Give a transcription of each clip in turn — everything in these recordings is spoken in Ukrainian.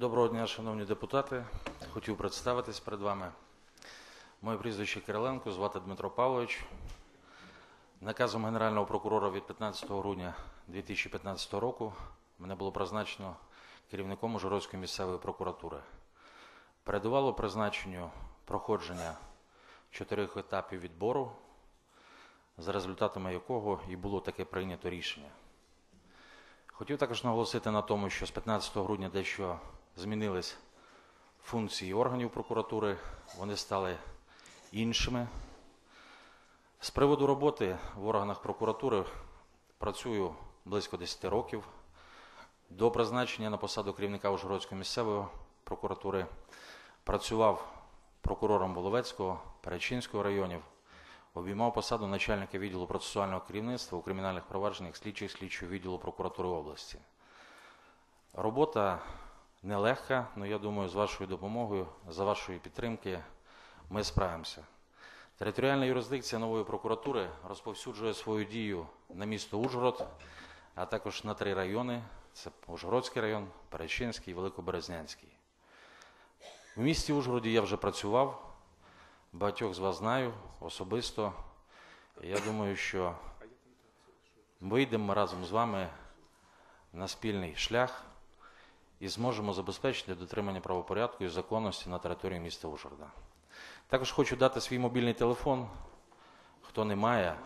Доброго дня, шановні депутати. Хотів представитись перед вами. Моє прізвище Кириленко, звати Дмитро Павлович. Наказом Генерального прокурора від 15 грудня 2015 року мене було призначено керівником Ужгородської місцевої прокуратури. Передувало призначенню проходження 4 етапів відбору, за результатами якого і було таке прийнято рішення. Хотів також наголосити на тому, що з 15 грудня дещо змінились функції органів прокуратури, вони стали іншими. З приводу роботи в органах прокуратури працюю близько 10 років. До призначення на посаду керівника Ужгородської місцевої прокуратури працював прокурором Воловецького, Перечинського районів, обіймав посаду начальника відділу процесуального керівництва у кримінальних провадженнях слідчого відділу прокуратури області. Робота нелегка, але я думаю, з вашою допомогою, за вашої підтримки ми справимося. Територіальна юрисдикція нової прокуратури розповсюджує свою дію на місто Ужгород, а також на 3 райони. Це Ужгородський район, Перечинський і Великоберезнянський. В місті Ужгороді я вже працював, багатьох з вас знаю особисто. Я думаю, що вийдемо разом з вами на спільний шлях і зможемо забезпечити дотримання правопорядку і законності на території міста Ужгорода. Також хочу дати свій мобільний телефон, хто не має,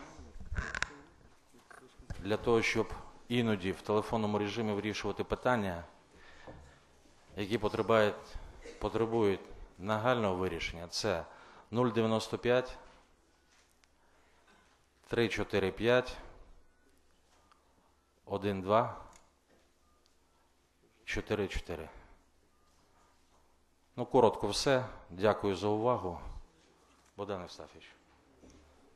для того, щоб іноді в телефонному режимі вирішувати питання, які потребують нагального вирішення. Це 095 345 12 44. Коротко все. Дякую за увагу. Богдан Евстафійович.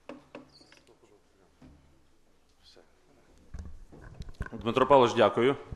Дмитро Павлович, дякую.